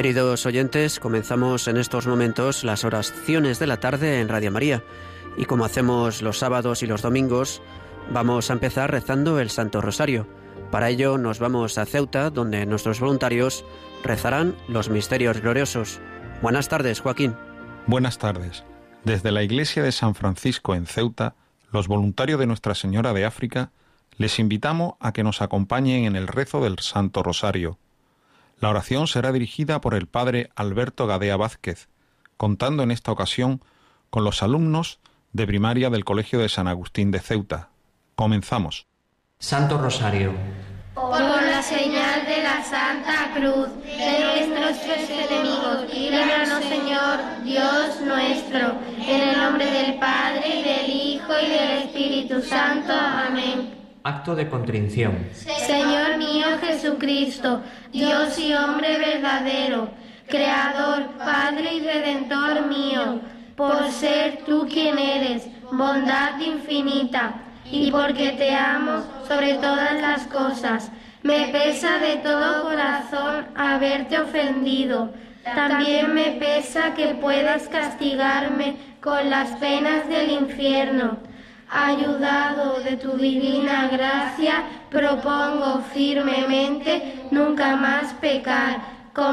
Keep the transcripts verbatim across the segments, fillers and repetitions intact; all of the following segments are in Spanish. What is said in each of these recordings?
Queridos oyentes, comenzamos en estos momentos las oraciones de la tarde en Radio María. Y como hacemos los sábados y los domingos, vamos a empezar rezando el Santo Rosario. Para ello nos vamos a Ceuta, donde nuestros voluntarios rezarán los misterios gloriosos. Buenas tardes, Joaquín. Buenas tardes. Desde la iglesia de San Francisco en Ceuta, los voluntarios de Nuestra Señora de África, les invitamos a que nos acompañen en el rezo del Santo Rosario. La oración será dirigida por el padre Alberto Gadea Vázquez, contando en esta ocasión con los alumnos de primaria del Colegio de San Agustín de Ceuta. Comenzamos. Santo Rosario. Por la señal de la Santa Cruz de nuestros enemigos, líbranos, Señor, Dios nuestro, en el nombre del Padre, y del Hijo, y del Espíritu Santo. Amén. Acto de contrición. Señor mío Jesucristo, Dios y hombre verdadero, Creador, Padre y Redentor mío, por ser tú quien eres, bondad infinita, y porque te amo sobre todas las cosas, me pesa de todo corazón haberte ofendido. También me pesa que puedas castigarme con las penas del infierno. Ayudado de tu divina gracia, propongo firmemente nunca más pecar,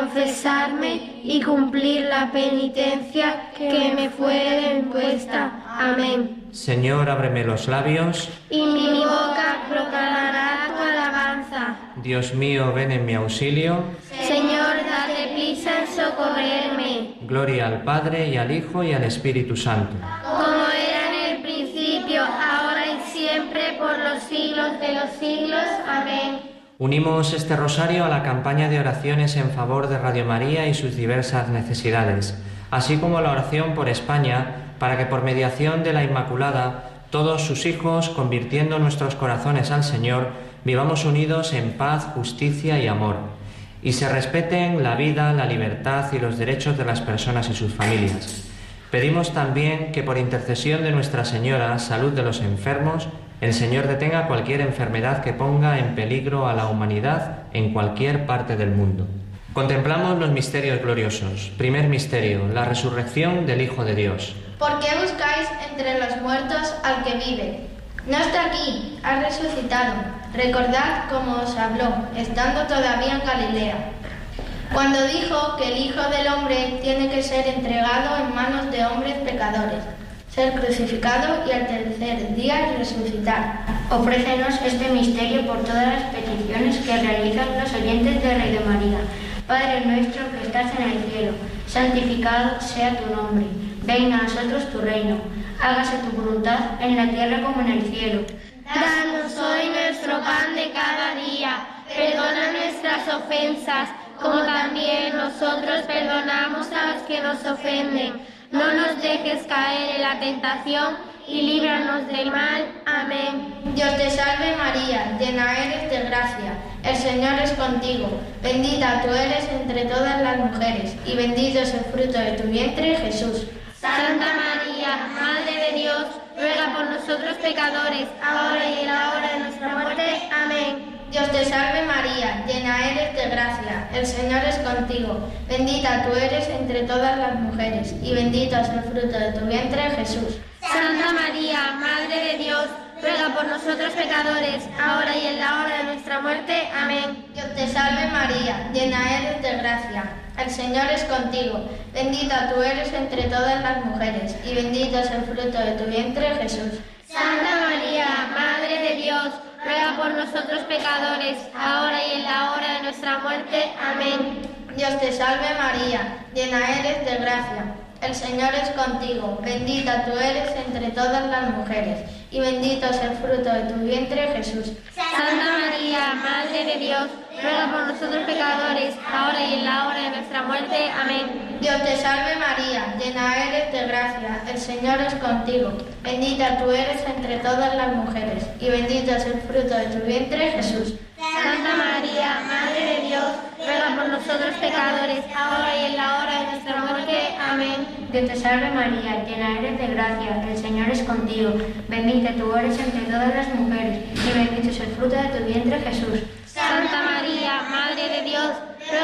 confesarme y cumplir la penitencia que me fuere impuesta. Amén. Señor, ábreme los labios, y mi boca proclamará tu alabanza. Dios mío, ven en mi auxilio. Señor, date prisa en socorrerme. Gloria al Padre, y al Hijo, y al Espíritu Santo. Como era en el principio, ahora y siempre, por los siglos de los siglos. Amén. Unimos este rosario a la campaña de oraciones en favor de Radio María y sus diversas necesidades, así como la oración por España, para que por mediación de la Inmaculada, todos sus hijos, convirtiendo nuestros corazones al Señor, vivamos unidos en paz, justicia y amor, y se respeten la vida, la libertad y los derechos de las personas y sus familias. Pedimos también que por intercesión de Nuestra Señora, salud de los enfermos, el Señor detenga cualquier enfermedad que ponga en peligro a la humanidad en cualquier parte del mundo. Contemplamos los misterios gloriosos. Primer misterio, la resurrección del Hijo de Dios. ¿Por qué buscáis entre los muertos al que vive? No está aquí, ha resucitado. Recordad cómo os habló, estando todavía en Galilea, cuando dijo que el Hijo del Hombre tiene que ser entregado en manos de hombres pecadores, ser crucificado y al tercer día resucitar. Ofrécenos este misterio por todas las peticiones que realizan los oyentes de Radio María. Padre nuestro que estás en el cielo, santificado sea tu nombre. Venga a nosotros tu reino. Hágase tu voluntad en la tierra como en el cielo. Danos hoy nuestro pan de cada día. Perdona nuestras ofensas, como también nosotros perdonamos a los que nos ofenden. No nos dejes caer en la tentación y líbranos del mal. Amén. Dios te salve María, llena eres de gracia, el Señor es contigo. Bendita tú eres entre todas las mujeres, y bendito es el fruto de tu vientre, Jesús. Santa María, Madre de Dios, ruega por nosotros pecadores, ahora y en la hora de nuestra muerte. Amén. Dios te salve María, llena eres de gracia, el Señor es contigo. Bendita tú eres entre todas las mujeres, y bendito es el fruto de tu vientre, Jesús. Santa María, Madre de Dios, ruega por nosotros pecadores, ahora y en la hora de nuestra muerte. Amén. Dios te salve María, llena eres de gracia, el Señor es contigo. Bendita tú eres entre todas las mujeres, y bendito es el fruto de tu vientre, Jesús. Santa María, Madre de Dios, ruega por nosotros pecadores, ahora y en la hora de nuestra muerte. Amén. Dios te salve María, llena eres de gracia, el Señor es contigo. Bendita tú eres entre todas las mujeres, y bendito es el fruto de tu vientre, Jesús. Santa María, Madre de Dios, ruega por nosotros pecadores, ahora y en la hora de nuestra muerte. Amén. Dios te salve María, llena eres de gracia, el Señor es contigo. Bendita tú eres entre todas las mujeres, y bendito es el fruto de tu vientre, Jesús. Santa María, Madre de Dios, ruega por nosotros pecadores, ahora y en la hora de nuestra muerte. Amén. Dios te salve María, llena eres de gracia, el Señor es contigo. Bendita tú eres entre todas las mujeres, y bendito es el fruto de tu vientre, Jesús. Santa María, Madre de Dios, ruega por nosotros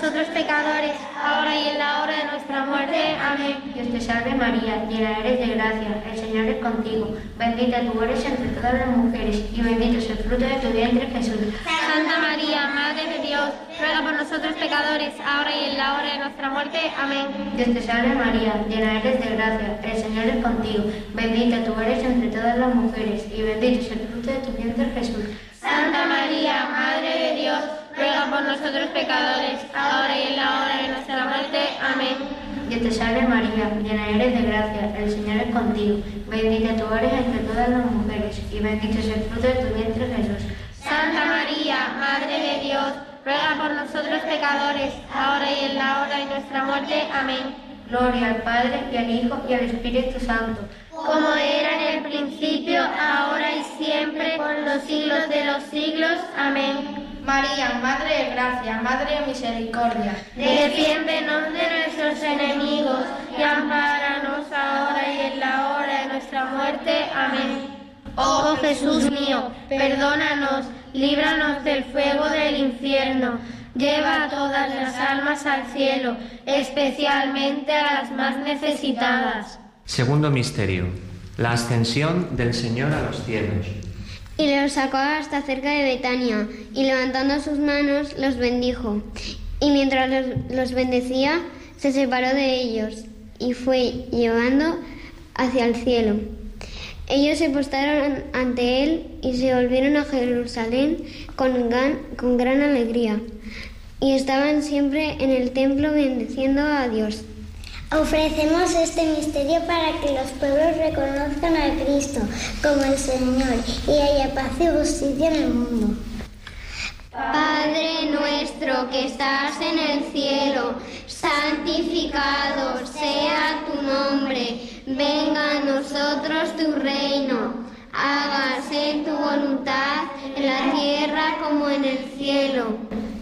nosotros pecadores, ahora y en la hora de nuestra muerte. Amén. Dios te salve María, llena eres de gracia, el Señor es contigo. Bendita tú eres entre todas las mujeres y bendito es el fruto de tu vientre, Jesús. Santa María, Madre de Dios, ruega por nosotros pecadores, ahora y en la hora de nuestra muerte. Amén. Dios te salve María, llena eres de gracia, el Señor es contigo. Bendita tú eres entre todas las mujeres y bendito es el fruto de tu vientre, Jesús. Santa María, Madre de Dios, ruega por nosotros pecadores, ahora y en la hora de nuestra muerte. Amén. Dios te salve María, llena eres de gracia, el Señor es contigo. Bendita tú eres entre todas las mujeres y bendito es el fruto de tu vientre, Jesús. Santa María, Madre de Dios, ruega por nosotros pecadores, ahora y en la hora de nuestra muerte. Amén. Gloria al Padre, y al Hijo, y al Espíritu Santo. Como era en el principio, ahora y siempre, por los siglos de los siglos. Amén. María, Madre de Gracia, Madre de Misericordia, defiéndenos de nuestros enemigos y ampáranos ahora y en la hora de nuestra muerte. Amén. Oh Jesús mío, perdónanos, líbranos del fuego del infierno, lleva a todas las almas al cielo, especialmente a las más necesitadas. Segundo misterio, la ascensión del Señor a los cielos. Y los sacó hasta cerca de Betania, y levantando sus manos los bendijo. Y mientras los, los bendecía, se separó de ellos, y fue llevando hacia el cielo. Ellos se postraron ante él, y se volvieron a Jerusalén con gran, con gran alegría. Y estaban siempre en el templo bendiciendo a Dios. Ofrecemos este misterio para que los pueblos reconozcan a Cristo como el Señor y haya paz y justicia en el mundo. Padre nuestro que estás en el cielo, santificado sea tu nombre. Venga a nosotros tu reino. Hágase tu voluntad en la tierra como en el cielo.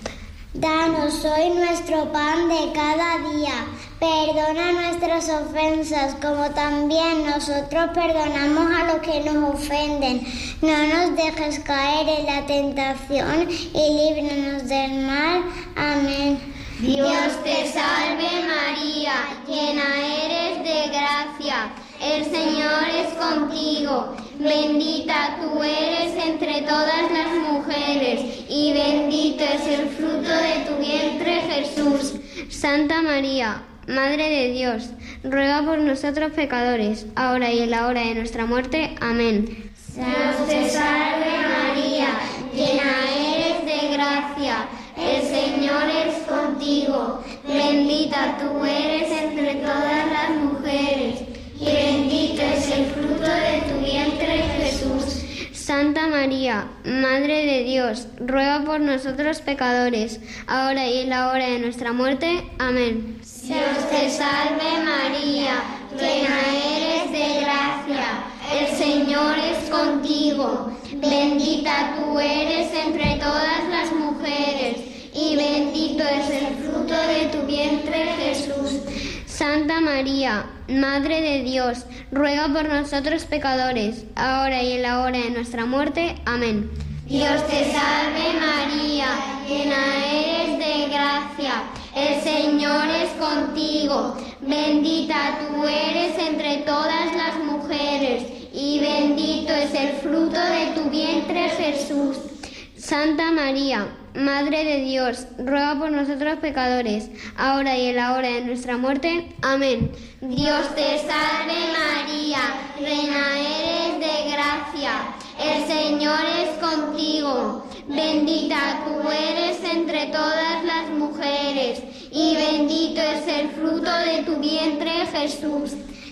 Danos hoy nuestro pan de cada día. Perdona nuestras ofensas, como también nosotros perdonamos a los que nos ofenden. No nos dejes caer en la tentación y líbranos del mal. Amén. Dios te salve María, llena eres de gracia. El Señor es contigo. Bendita tú eres entre todas las mujeres y bendito es el fruto de tu vientre, Jesús. Santa María, Madre de Dios, ruega por nosotros pecadores, ahora y en la hora de nuestra muerte. Amén. Dios te salve María, llena eres de gracia, el Señor es contigo. Bendita tú eres entre todas las mujeres y bendito es el fruto de tu vientre, Jesús. Santa María, Madre de Dios, ruega por nosotros pecadores, ahora y en la hora de nuestra muerte. Amén. Dios te salve María, llena eres de gracia, el Señor es contigo. Bendita tú eres entre todas las mujeres y bendito es el fruto de tu vientre, Jesús. Santa María, Madre de Dios, ruega por nosotros pecadores, ahora y en la hora de nuestra muerte. Amén. Dios te salve María, llena eres de gracia, el Señor es contigo. Bendita tú eres entre todas las mujeres y bendito es el fruto de tu vientre, Jesús. Santa María, Madre de Dios, ruega por nosotros pecadores, ahora y en la hora de nuestra muerte. Amén. Dios te salve María, reina eres de gracia, el Señor es contigo. Bendita tú eres entre todas las mujeres y bendito es el fruto de tu vientre, Jesús.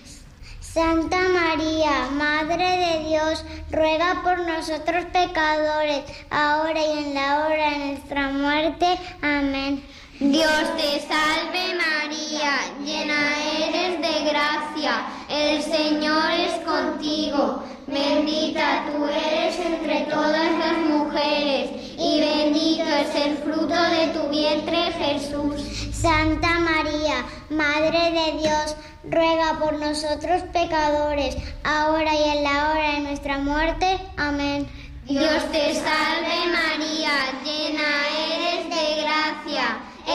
Santa María, Madre de Dios, ruega por nosotros pecadores, ahora y en la hora de nuestra muerte. Amén. Dios te salve María, llena eres de gracia, el Señor es contigo. Bendita tú eres entre todas las mujeres y bendito es el fruto de tu vientre, Jesús. Santa María, Madre de Dios, ruega por nosotros pecadores, ahora y en la hora de nuestra muerte. Amén. Dios te salve María, llena eres de gracia,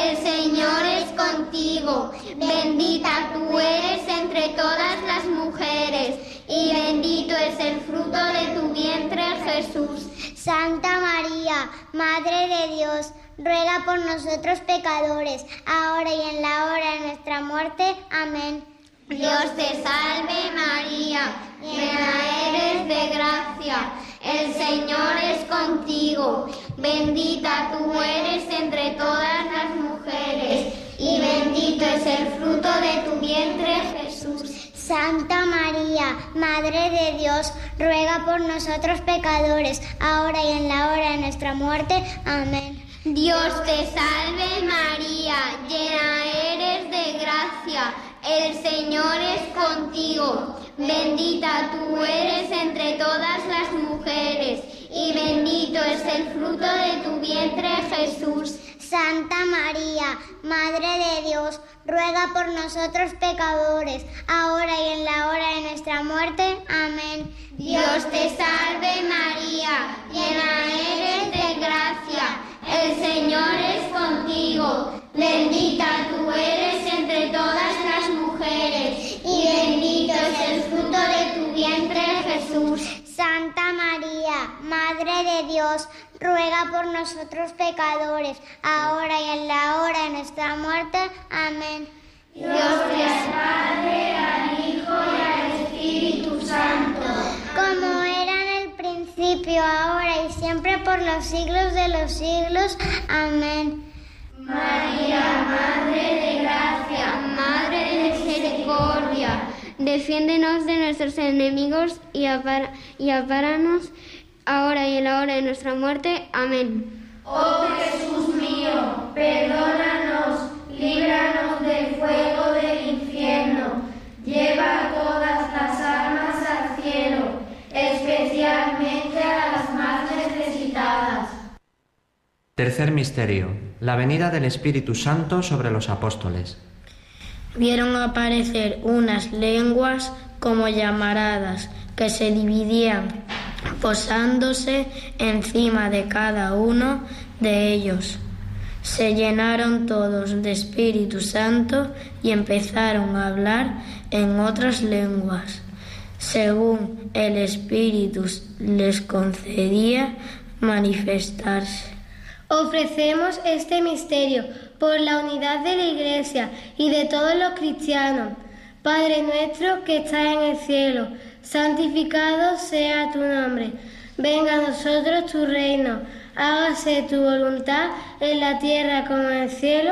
el Señor es contigo. Bendita tú eres entre todas las mujeres, y bendito es el fruto de tu vientre, Jesús. Santa María, Madre de Dios, ruega por nosotros pecadores, ahora y en la hora de nuestra muerte. Amén. Dios te salve María, llena eres de gracia, el Señor es contigo. Bendita tú eres entre todas las mujeres, y bendito es el fruto de tu vientre, Jesús. Santa María, Madre de Dios, ruega por nosotros pecadores, ahora y en la hora de nuestra muerte. Amén. Dios te salve María, llena eres de gracia, el Señor es contigo. Bendita tú eres entre todas las mujeres, y bendito es el fruto de tu vientre, Jesús. Santa María, Madre de Dios, ruega por nosotros pecadores, ahora y en la hora de nuestra muerte. Amén. Dios te salve María, llena eres de gracia, el Señor es contigo. Bendita tú eres entre todas las mujeres, y bendito es el fruto de tu vientre, Jesús. Santa María, Madre de Dios, ruega por nosotros pecadores, ahora y en la hora de nuestra muerte. Amén. Dios te Padre, al Hijo y al Espíritu Santo, como era en el principio, ahora y siempre, por los siglos de los siglos. Amén. María, Madre de gracia, Madre de misericordia, defiéndenos de nuestros enemigos y apara- y apáranos ahora y en la hora de nuestra muerte. Amén. Oh Jesús mío, perdónanos, líbranos del fuego del infierno, lleva todas las almas al cielo, especialmente a las más necesitadas. Tercer misterio: la venida del Espíritu Santo sobre los apóstoles. Vieron aparecer unas lenguas como llamaradas que se dividían, posándose encima de cada uno de ellos. Se llenaron todos de Espíritu Santo y empezaron a hablar en otras lenguas, según el Espíritu les concedía manifestarse. Ofrecemos este misterio por la unidad de la Iglesia y de todos los cristianos. Padre nuestro que estás en el cielo, santificado sea tu nombre. Venga a nosotros tu reino. Hágase tu voluntad en la tierra como en el cielo.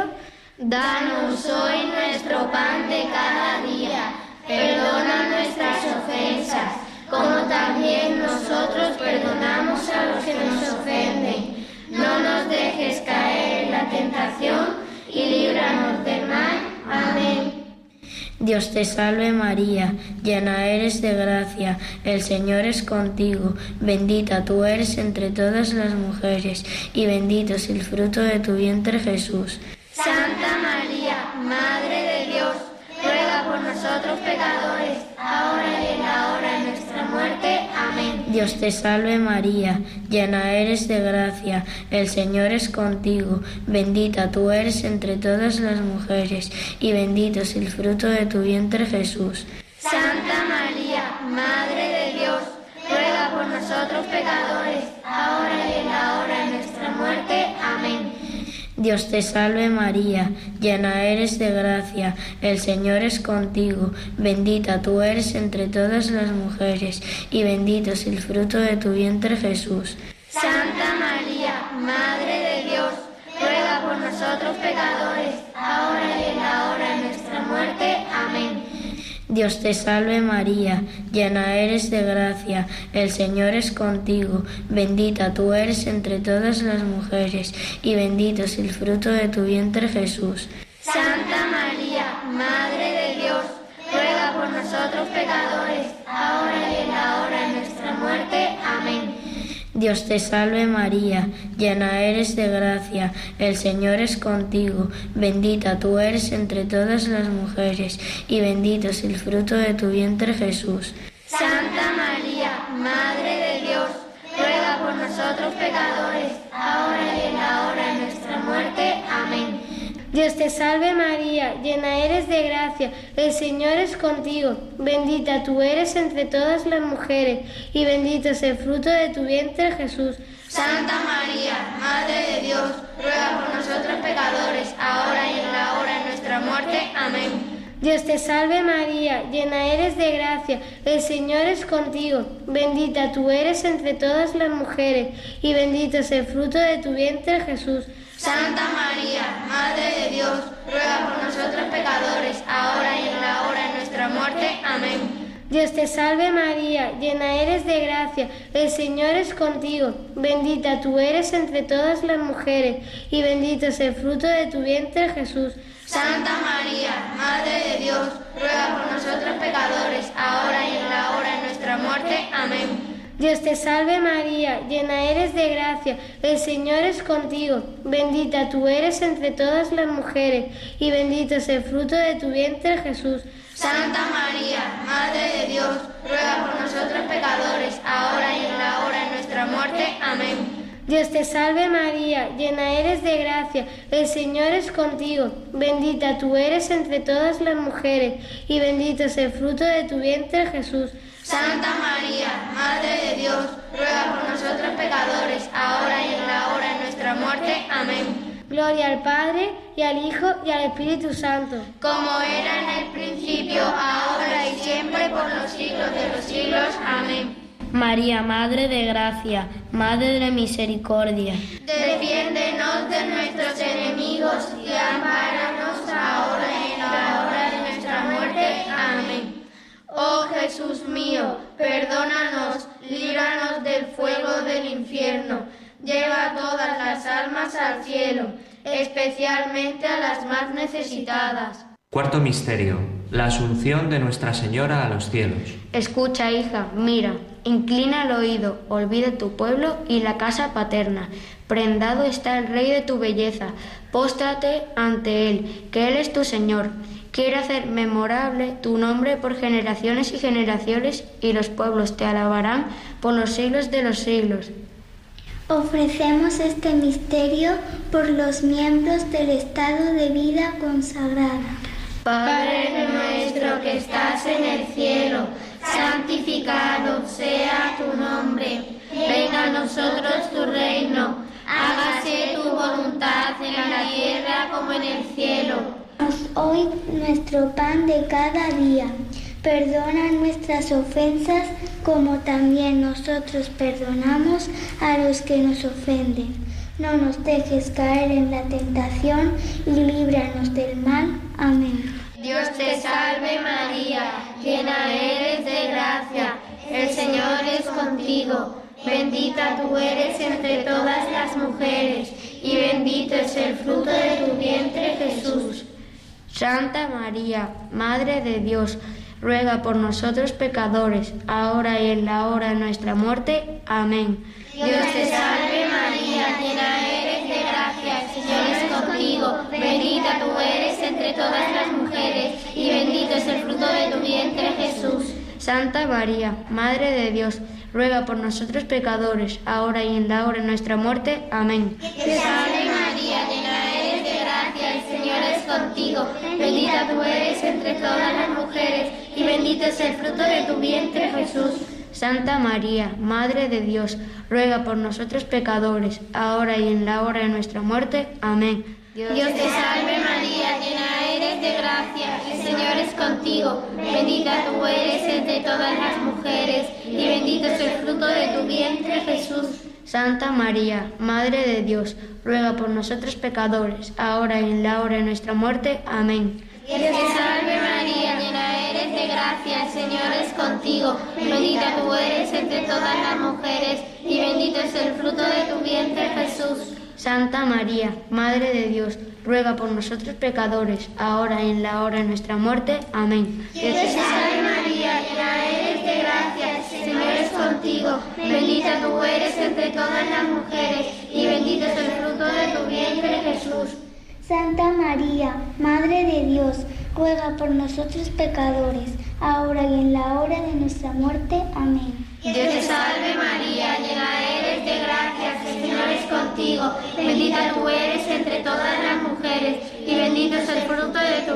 Danos hoy nuestro pan de cada día. Perdona nuestras ofensas, como también nosotros perdonamos a los que nos ofenden. No nos dejes caer en la tentación y líbranos del mal. Amén. Dios te salve María, llena eres de gracia, el Señor es contigo, bendita tú eres entre todas las mujeres, y bendito es el fruto de tu vientre, Jesús. Santa María, Madre de Dios, ruega por nosotros pecadores, ahora y en la hora de nuestra muerte. Amén. Dios te salve María, llena eres de gracia, el Señor es contigo, bendita tú eres entre todas las mujeres, y bendito es el fruto de tu vientre, Jesús. Santa María, Madre de Dios, ruega por nosotros pecadores, ahora y en la hora de nuestra muerte. Amén. Dios te salve María, llena eres de gracia, el Señor es contigo, bendita tú eres entre todas las mujeres, y bendito es el fruto de tu vientre, Jesús. Santa María, Madre de Dios, ruega por nosotros pecadores, ahora y en la hora de nuestra muerte. Amén. Dios te salve María, llena eres de gracia, el Señor es contigo, bendita tú eres entre todas las mujeres, y bendito es el fruto de tu vientre, Jesús. Santa María, Madre de Dios, ruega por nosotros pecadores, ahora y en la hora de nuestra muerte. Amén. Dios te salve María, llena eres de gracia, el Señor es contigo, bendita tú eres entre todas las mujeres, y bendito es el fruto de tu vientre, Jesús. Santa María, Madre de Dios, ruega por nosotros pecadores, ahora y en la hora de nuestra muerte. Amén. Dios te salve María, llena eres de gracia, el Señor es contigo, bendita tú eres entre todas las mujeres, y bendito es el fruto de tu vientre Jesús. Santa María, Madre de Dios, ruega por nosotros pecadores, ahora y en la hora de nuestra muerte. Amén. Dios te salve María, llena eres de gracia, el Señor es contigo, bendita tú eres entre todas las mujeres, y bendito es el fruto de tu vientre Jesús. Santa María, Madre de Dios, ruega por nosotros pecadores, ahora y en la hora de nuestra muerte. Amén. Dios te salve María, llena eres de gracia, el Señor es contigo, bendita tú eres entre todas las mujeres, y bendito es el fruto de tu vientre Jesús. Santa María, Madre de Dios, ruega por nosotros pecadores, ahora y en la hora de nuestra muerte. Amén. Dios te salve María, llena eres de gracia, el Señor es contigo, bendita tú eres entre todas las mujeres, y bendito es el fruto de tu vientre Jesús. Santa María, Madre de Dios, ruega por nosotros pecadores, ahora y en la hora de nuestra muerte. Amén. Dios te salve María, llena eres de gracia, el Señor es contigo, bendita tú eres entre todas las mujeres, y bendito es el fruto de tu vientre Jesús. Santa María, Madre de Dios, ruega por nosotros pecadores, ahora y en la hora de nuestra muerte. Amén. Gloria al Padre, y al Hijo, y al Espíritu Santo. Como era en el principio, ahora y siempre, por los siglos de los siglos. Amén. María, Madre de Gracia, Madre de Misericordia, defiéndenos de nuestros enemigos y ampáranos ahora y en la hora de nuestra muerte. Amén. Oh Jesús mío, perdónanos, líbranos del fuego del infierno, lleva todas las almas al cielo, especialmente a las más necesitadas. Cuarto misterio, la asunción de Nuestra Señora a los cielos. Escucha, hija, mira, inclina el oído, olvida tu pueblo y la casa paterna. Prendado está el Rey de tu belleza, póstrate ante Él, que Él es tu Señor. Quiere hacer memorable tu nombre por generaciones y generaciones, y los pueblos te alabarán por los siglos de los siglos. Ofrecemos este misterio por los miembros del estado de vida consagrada. Padre nuestro que estás en el cielo, santificado sea tu nombre. Venga a nosotros tu reino. Hágase tu voluntad en la tierra como en el cielo. Danos hoy nuestro pan de cada día. Perdona nuestras ofensas como también nosotros perdonamos a los que nos ofenden. No nos dejes caer en la tentación y líbranos del mal. Amén. Dios te salve María, llena eres de gracia, el Señor es contigo. Bendita tú eres entre todas las mujeres, y bendito es el fruto de tu vientre Jesús. Santa María, Madre de Dios, ruega por nosotros pecadores, ahora y en la hora de nuestra muerte. Amén. Dios te salve María, llena eres de gracia, el Señor es contigo. Bendita tú eres entre todas las mujeres, y bendito es el fruto de tu vientre Jesús. Santa María, Madre de Dios, ruega por nosotros pecadores, ahora y en la hora de nuestra muerte. Amén. Dios te salve María, llena eres de gracia, el Señor es contigo. Bendita tú eres entre todas las mujeres, y bendito es el fruto de tu vientre Jesús. Santa María, Madre de Dios, ruega por nosotros pecadores, ahora y en la hora de nuestra muerte. Amén. Dios te salve María, llena eres de gracia, el Señor es contigo. Bendita tú eres entre todas las mujeres, y bendito es el fruto de tu vientre Jesús. Santa María, Madre de Dios, ruega por nosotros pecadores, ahora y en la hora de nuestra muerte. Amén. Dios te salve María, llena eres de gracia, el Señor es contigo. Bendita tú eres entre todas las mujeres, y bendito es el fruto de tu vientre Jesús. Santa María, Madre de Dios, ruega por nosotros pecadores, ahora y en la hora de nuestra muerte. Amén. Dios te salve María, llena eres de gracia, el Señor es contigo. Bendita tú eres entre todas las mujeres, y bendito es el fruto de tu vientre Jesús. Santa María, Madre de Dios, ruega por nosotros pecadores, ahora y en la hora de nuestra muerte. Amén. Dios te salve María, llena eres de gracia, el Señor es contigo. Bendita tú eres entre todas las mujeres, y bendito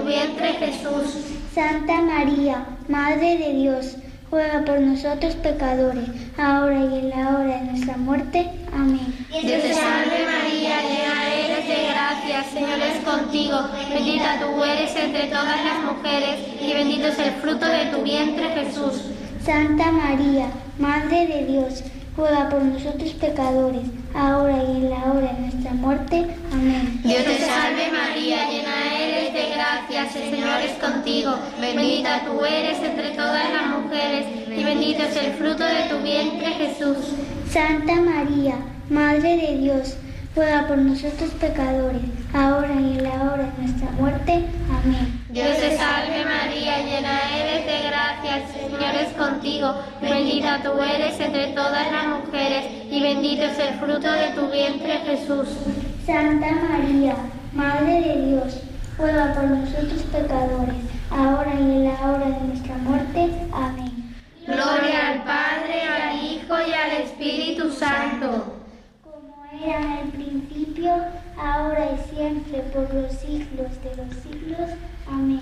vientre Jesús. Santa María, Madre de Dios, ruega por nosotros pecadores, ahora y en la hora de nuestra muerte. Amén. Dios te salve María, llena eres de gracia, el Señor es contigo, bendita tú eres entre todas las mujeres, y bendito es el fruto de tu vientre Jesús. Santa María, Madre de Dios, ruega por nosotros pecadores, ahora y en la hora de nuestra muerte. Amén. Dios te salve María, llena eres de gracia, el Señor es contigo, bendita tú eres entre todas las mujeres, y bendito es el fruto de tu vientre Jesús. Santa María, Madre de Dios, ruega por nosotros pecadores, ahora y en la hora de nuestra muerte. Amén. Dios te salve María, llena eres de gracia, el Señor es contigo, bendita tú eres entre todas las mujeres, y bendito es el fruto de tu vientre Jesús. Santa María, Madre de Dios, ruega por nosotros pecadores, ahora y en la hora de nuestra muerte. Amén. Gloria al Padre, al Hijo y al Espíritu Santo. Era en el principio, ahora y siempre, por los siglos de los siglos. Amén.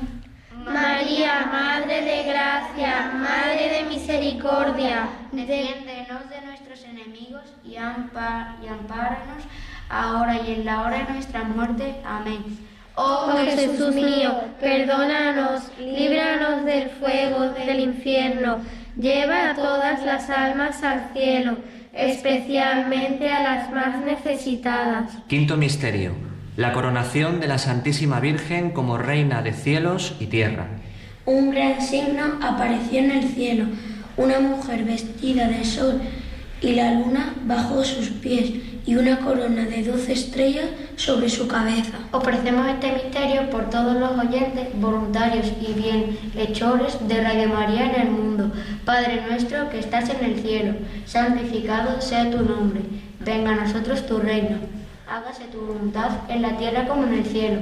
María, Madre de Gracia, Madre de Misericordia, defiéndenos de nuestros enemigos y, ampar, y ampáranos ahora y en la hora de nuestra muerte. Amén. Oh Jesús mío, perdónanos, líbranos del fuego del infierno, lleva a todas las almas al cielo, especialmente a las más necesitadas. Quinto misterio: la coronación de la Santísima Virgen como Reina de cielos y tierra. Un gran signo apareció en el cielo, una mujer vestida de sol y la luna bajo sus pies y una corona de doce estrellas sobre su cabeza. Ofrecemos este misterio por todos los oyentes, voluntarios y bienhechores de Radio María en el mundo. Padre nuestro que estás en el cielo, santificado sea tu nombre. Venga a nosotros tu reino. Hágase tu voluntad en la tierra como en el cielo.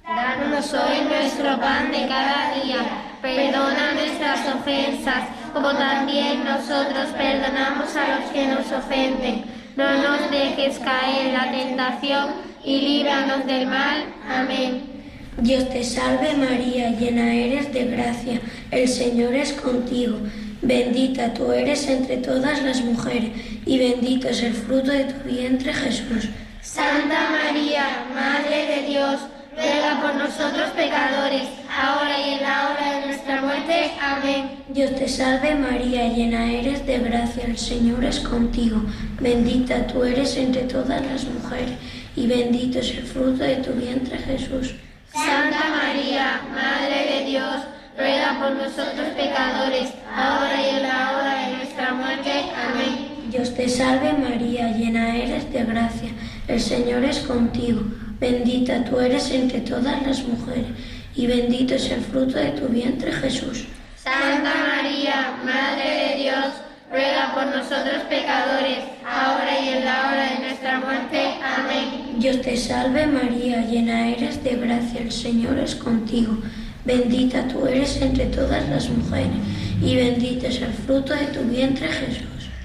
Danos hoy nuestro pan de cada día. Perdona nuestras ofensas, como también nosotros perdonamos a los que nos ofenden. No nos dejes caer en la tentación y líbranos del mal. Amén. Dios te salve María, llena eres de gracia, el Señor es contigo. Bendita tú eres entre todas las mujeres, y bendito es el fruto de tu vientre Jesús. Santa María, Madre de Dios, ruega por nosotros pecadores, ahora y en la hora de nuestra muerte. Amén. Dios te salve María, llena eres de gracia, el Señor es contigo. Bendita tú eres entre todas las mujeres, y bendito es el fruto de tu vientre Jesús. Santa María, Madre de Dios, ruega por nosotros pecadores, ahora y en la hora de nuestra muerte. Amén. Dios te salve María, llena eres de gracia, el Señor es contigo. Bendita tú eres entre todas las mujeres, y bendito es el fruto de tu vientre Jesús. Santa María, Madre de Dios, ruega por nosotros pecadores, ahora y en la hora de nuestra muerte. Amén. Dios te salve María, llena eres de gracia, el Señor es contigo. Bendita tú eres entre todas las mujeres, y bendito es el fruto de tu vientre Jesús.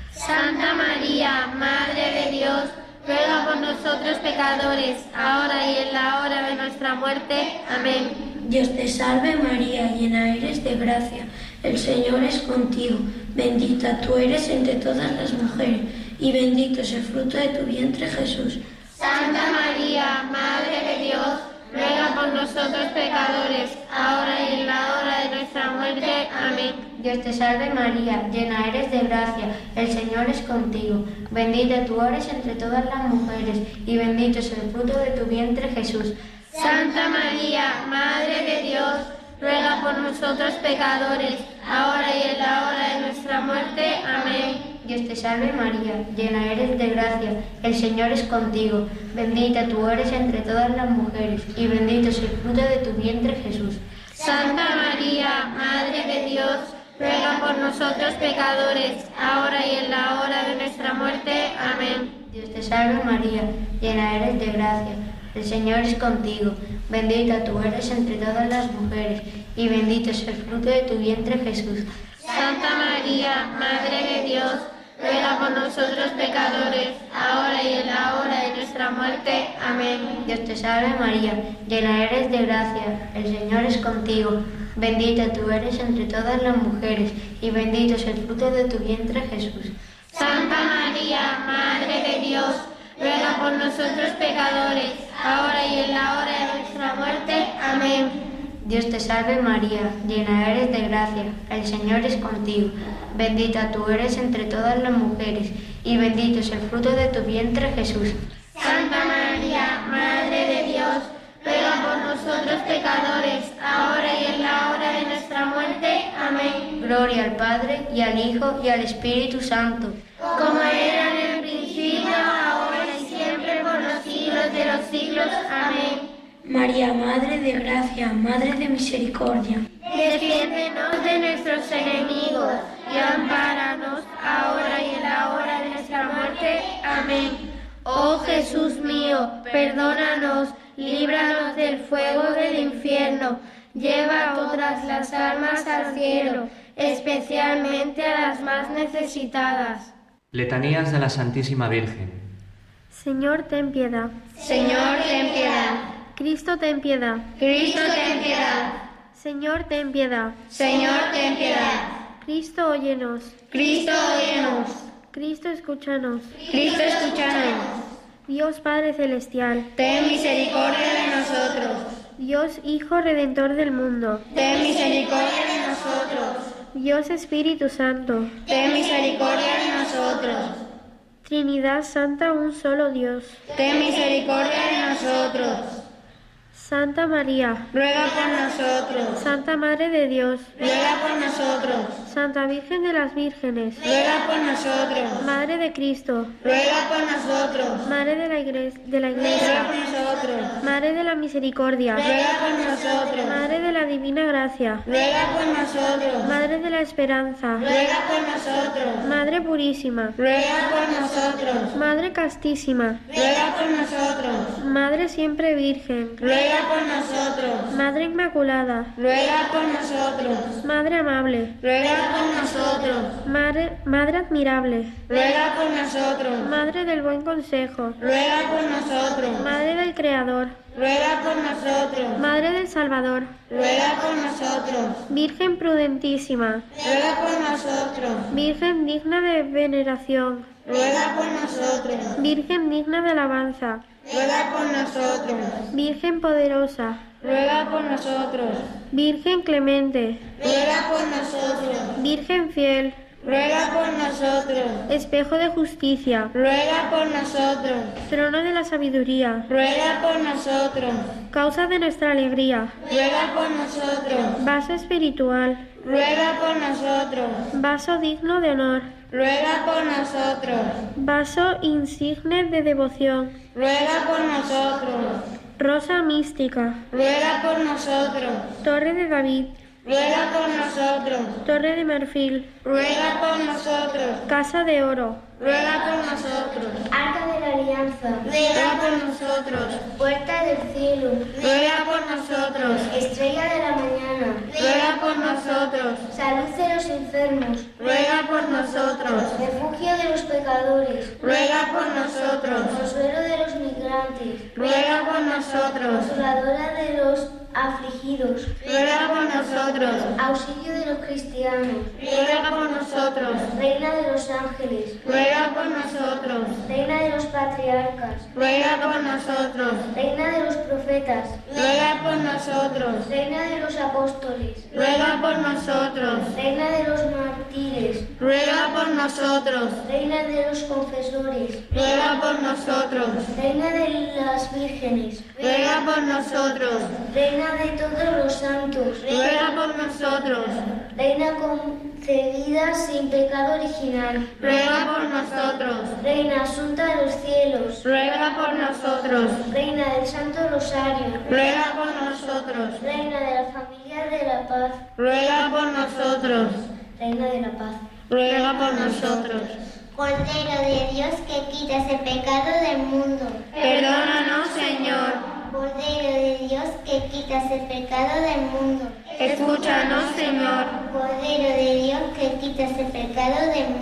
Santa María, Madre de Dios, ruega por nosotros pecadores, ahora y en la hora de nuestra muerte. Amén. Dios te salve María, llena eres de gracia, el Señor es contigo. Bendita tú eres entre todas las mujeres, y bendito es el fruto de tu vientre Jesús. Santa María, Madre de Dios, ruega por nosotros pecadores, ahora y en la hora de nuestra muerte. Amén. Dios te salve María, llena eres de gracia, el Señor es contigo. Bendita tú eres entre todas las mujeres, y bendito es el fruto de tu vientre Jesús. Santa María, Madre de Dios, ruega por nosotros pecadores, ahora y en la hora de nuestra muerte. Amén. Dios te salve María, llena eres de gracia, el Señor es contigo. Bendita tú eres entre todas las mujeres, y bendito es el fruto de tu vientre Jesús. Santa María, Madre de Dios, ruega por nosotros pecadores, ahora y en la hora de nuestra muerte. Amén. Dios te salve María, llena eres de gracia, el Señor es contigo. Bendita tú eres entre todas las mujeres, y bendito es el fruto de tu vientre Jesús. Santa María, Madre de Dios, ruega por nosotros pecadores, ahora y en la hora de nuestra muerte. Amén. Dios te salve María, llena eres de gracia, el Señor es contigo. Bendita tú eres entre todas las mujeres, y bendito es el fruto de tu vientre, Jesús. Santa María, Madre de Dios, ruega por nosotros pecadores, ahora y en la hora de nuestra muerte. Amén. Dios te salve María, llena eres de gracia, el Señor es contigo. Bendita tú eres entre todas las mujeres, y bendito es el fruto de tu vientre, Jesús. Santa María, Madre de Dios, ruega por nosotros pecadores, ahora y en la hora de nuestra muerte. Amén. Gloria al Padre, y al Hijo, y al Espíritu Santo. Como era en el principio, ahora y siempre, por los siglos de los siglos. Amén. María, Madre de Gracia, Madre de Misericordia, defiéndenos de nuestros enemigos y ampáranos ahora y en la hora de nuestra muerte. Amén. Oh Jesús mío, perdónanos, líbranos del fuego del infierno, lleva a todas las almas al cielo, especialmente a las más necesitadas. Letanías de la Santísima Virgen. Señor, ten piedad. Señor, ten piedad. Cristo, ten piedad. Cristo, ten piedad. Señor, ten piedad. Señor, ten piedad. Cristo, óyenos. Cristo, óyenos. Cristo, escúchanos. Cristo, escúchanos. Dios Padre Celestial, ten misericordia de nosotros. Dios Hijo Redentor del mundo, ten misericordia de nosotros. Dios Espíritu Santo, ten misericordia de nosotros. Trinidad Santa, un solo Dios, ten misericordia de nosotros. Santa María, ruega por nosotros. Santa Madre de Dios, ruega por nosotros. Santa Virgen de las Vírgenes, ruega por nosotros. Madre de Cristo, ruega por nosotros. Madre de la Iglesia, de la Iglesia, ruega por nosotros. Madre de la Misericordia, ruega por nosotros. Madre de la Divina Gracia, ruega por nosotros. Madre de la Esperanza, ruega por nosotros. Madre Purísima, ruega por nosotros. Madre Castísima, ruega por nosotros. Madre Siempre Virgen, ruega por nosotros. Madre Inmaculada, ruega por nosotros. Madre Amable, ruega por nosotros. Madre, Madre Admirable, ruega por nosotros. Madre del Buen Consejo, ruega por nosotros. Madre del Creador, ruega por nosotros. Madre del Salvador, ruega por nosotros. Virgen prudentísima, ruega por nosotros. Virgen digna de veneración, ruega por nosotros. Virgen digna de alabanza, ruega por nosotros. Virgen poderosa, ruega por nosotros. Virgen clemente, ruega por nosotros. Virgen fiel, ruega por nosotros. Espejo de justicia, ruega por nosotros. Trono de la sabiduría, ruega por nosotros. Causa de nuestra alegría, ruega por nosotros. Vaso espiritual, ruega por nosotros. Vaso digno de honor, ruega por nosotros. Vaso insigne de devoción, ruega por nosotros. Rosa mística, ruega por nosotros. Torre de David, ruega por nosotros. Torre de marfil, ruega por nosotros. Casa de oro, ruega por nosotros. Arca de la Alianza, ruega por nosotros. Puerta del cielo, ruega por nosotros. Estrella de la mañana, ruega por nosotros. Salud de los enfermos, ruega por nosotros. Refugio de los pecadores, ruega por nosotros. Consuelo de los migrantes, ruega por nosotros. Consoladora de los afligidos, ruega por nosotros. Auxilio de los cristianos, ruega por nosotros. Reina de los ángeles, ruega por nosotros. Reina de los patriarcas, ruega por nosotros. Reina de los profetas, ruega por nosotros. Reina de los apóstoles, ruega por nosotros. Reina de los mártires, ruega por nosotros. Reina de los confesores, ruega por nosotros. Reina de las vírgenes, ruega por nosotros. Reina de todos los santos, ruega por nosotros. Reina concebida sin pecado original, ruega por nosotros. Reina asunta a los cielos, ruega por nosotros. Reina del Santo Rosario, ruega por nosotros. Reina de la familia de la paz, ruega por nosotros. Reina de la paz, ruega por nosotros. Cordero de Dios que quitas el pecado del mundo, perdónanos, Señor. Cordero de Dios que quitas el pecado del mundo, escúchanos, Señor. Cordero de Dios que quitas el pecado del mundo,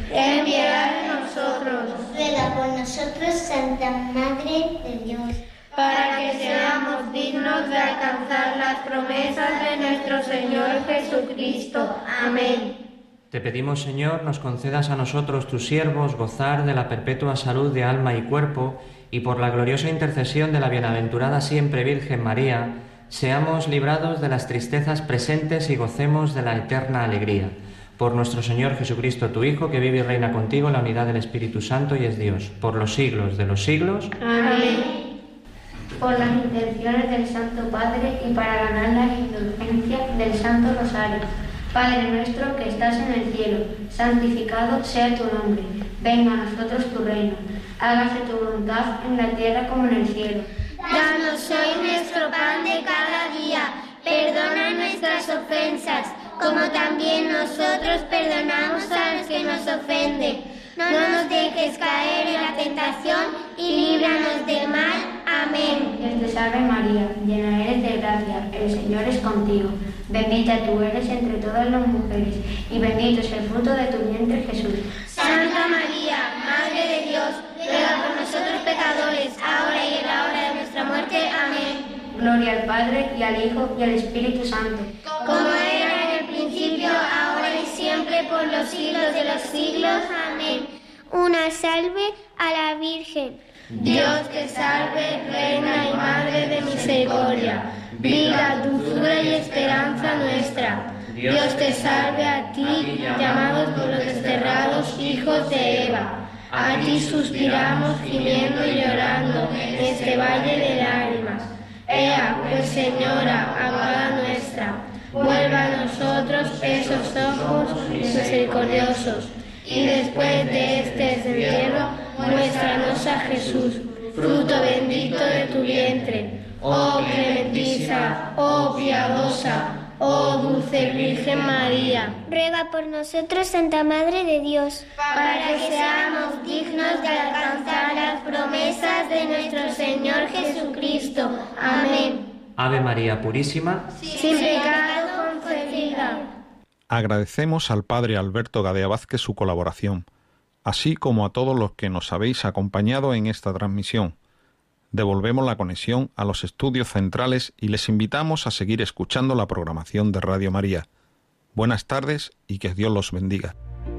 ten piedad de nosotros. Ruega por nosotros, Santa Madre de Dios, para que seamos dignos de alcanzar las promesas de nuestro Señor Jesucristo. Amén. Te pedimos, Señor, nos concedas a nosotros, tus siervos, gozar de la perpetua salud de alma y cuerpo, y por la gloriosa intercesión de la bienaventurada siempre Virgen María, seamos librados de las tristezas presentes y gocemos de la eterna alegría. Por nuestro Señor Jesucristo, tu Hijo, que vive y reina contigo en la unidad del Espíritu Santo y es Dios, por los siglos de los siglos. Amén. Por las intenciones del Santo Padre y para ganar la indulgencia del Santo Rosario. Padre nuestro que estás en el cielo, santificado sea tu nombre. Venga a nosotros tu reino. Hágase tu voluntad en la tierra como en el cielo. Danos hoy nuestro pan de cada día. Perdona nuestras ofensas, como también nosotros perdonamos a los que nos ofenden. No nos dejes caer en la tentación y líbranos del mal. Amén. Dios te salve María, llena eres de gracia, el Señor es contigo. Bendita tú eres entre todas las mujeres, y bendito es el fruto de tu vientre Jesús. Santa María, Madre de Dios, ruega por nosotros pecadores, ahora y en la hora de nuestra muerte. Amén. Gloria al Padre, y al Hijo, y al Espíritu Santo. Como era en el principio, ahora y siempre, por los siglos de los siglos. Amén. Una salve a la Virgen. Dios te salve, Reina y Madre de misericordia, vida, dulzura y esperanza nuestra. Dios te salve a ti, llamados por los desterrados hijos de Eva. A ti suspiramos, gimiendo y llorando en este valle de lágrimas. Ea, pues Señora, abogada nuestra, vuelva a nosotros esos ojos misericordiosos, y después de este destierro, muéstranos a Jesús, fruto bendito de tu vientre. Oh clementísima, oh piadosa, oh dulce Virgen María, Ruega por nosotros, Santa Madre de Dios, para que seamos dignos de alcanzar las promesas de nuestro Señor Jesucristo. Amén. Ave María Purísima, sin pecado concebida. Agradecemos al Padre Alberto Gadea Vázquez su colaboración, así como a todos los que nos habéis acompañado en esta transmisión. Devolvemos la conexión a los estudios centrales y les invitamos a seguir escuchando la programación de Radio María. Buenas tardes y que Dios los bendiga.